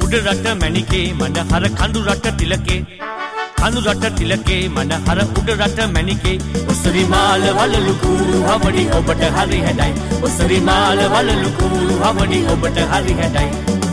උඩ රට මැණිකේ මනහර කඳු රට තිලකේ කඳු රට තිලකේ මනහර උඩ රට මැණිකේ උසරි මාල වලලු කූරු හවඩි ඔබට හරි හැඩයි උසරි මාල වලලු කූරු හවඩි ඔබට හරි හැඩයි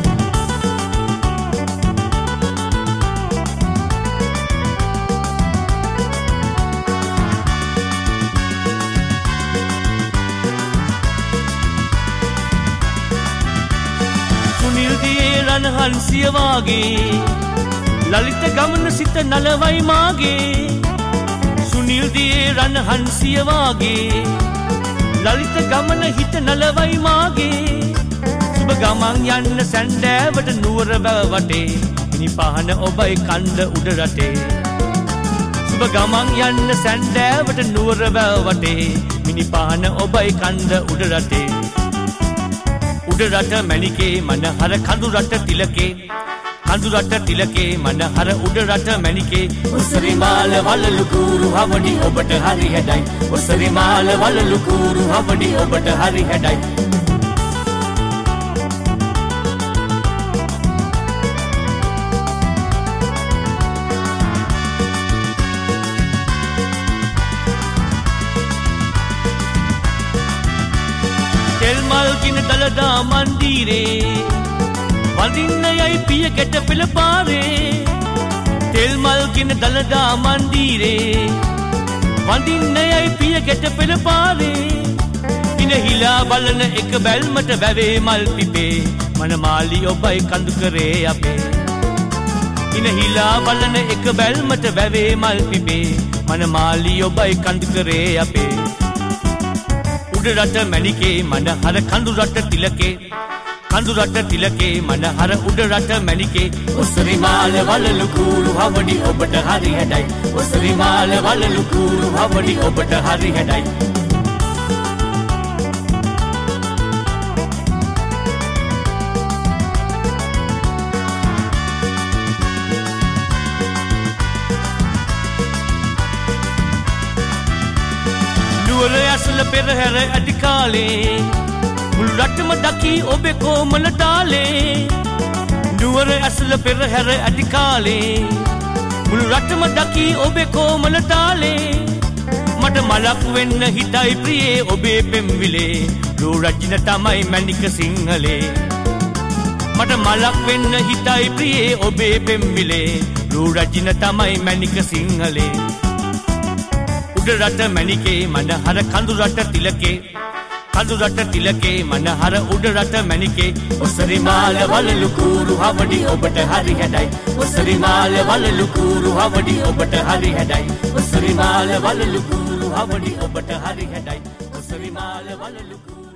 හන්සිය වාගේ ලලිත ගමන සිත නලවයි මාගේ සුනිල් දියේ රන් හන්සිය වාගේ ලලිත ගමන හිත නලවයි මාගේ සුබ ගමන් යන්න සැන්ඩෑවට නුවර වැව වටේ මිනි පහන ඔබයි කන්ද උඩ රටේ සුබ ගමන් යන්න සැන්ඩෑවට නුවර වැව වටේ මිනි පහන ඔබයි කන්ද උඩ රටේ උඩ රට මැණිකේ මනහර කඳු රට තිලකේ කඳු රට තිලකේ මනහර උඩ රට මැණිකේ උසරි මාල වලලු කූරු හවඩි ඔබට හරි හැඩයි උසරි මාල වලලු කූරු හවඩි ඔබට හරි හැඩයි මල්කින දලදා මන්දීරේ වඳින්න යයි පිය ගැට පෙළ පාරේ තෙල් මල්කින දලදා මන්දීරේ වඳින්න යයි පිය ගැට පෙළ පාරේ ඉන හිලා බලන එක බැල්මට වැවේ මල් පිපේ මනමාලි ඔබයි කඳු කරේ අපේ ඉන හිලා බලන එක බැල්මට වැවේ මල් පිපේ මනමාලි ඔබයි කඳු කරේ අපේ උඩ රට මැණිකේ මනහර කඳු රට තිලකේ කඳු රට තිලකේ මනහර උඩ රට මැණිකේ උසරි මාල වලලු කූරු හවඩි ඔබට හරි හැඩයි උසරි මාල වලලු කූරු හවඩි ඔබට හරි හැඩයි නුවර ඇසල පෙරහැර ඇති කාලේ මුළු රටම දකි ඔබේ කොමල තාලේ නුවර ඇසල පෙරහැර ඇති කාලේ මුළු රටම දකි ඔබේ කොමල තාලේ මට මලක් වෙන්න හිතයි ප්‍රියේ ඔබේ පෙම්විලේ රෝ රජින තමයි මැණික සිංහලේ මට මලක් වෙන්න හිතයි ප්‍රියේ ඔබේ පෙම්විලේ රෝ රජින තමයි මැණික සිංහලේ උඩ රට මැණිකේ මනහර කඳු රට තිලකේ කඳු රට තිලකේ මනහර උඩ රට මැණිකේ උසරි මාල වලලු කූරු හවඩි ඔබට හරි හැඩයි උසරි මාල වලලු කූරු හවඩි ඔබට හරි හැඩයි උසරි මාල වලලු කූරු හවඩි ඔබට හරි හැඩයි උසරි මාල වලලු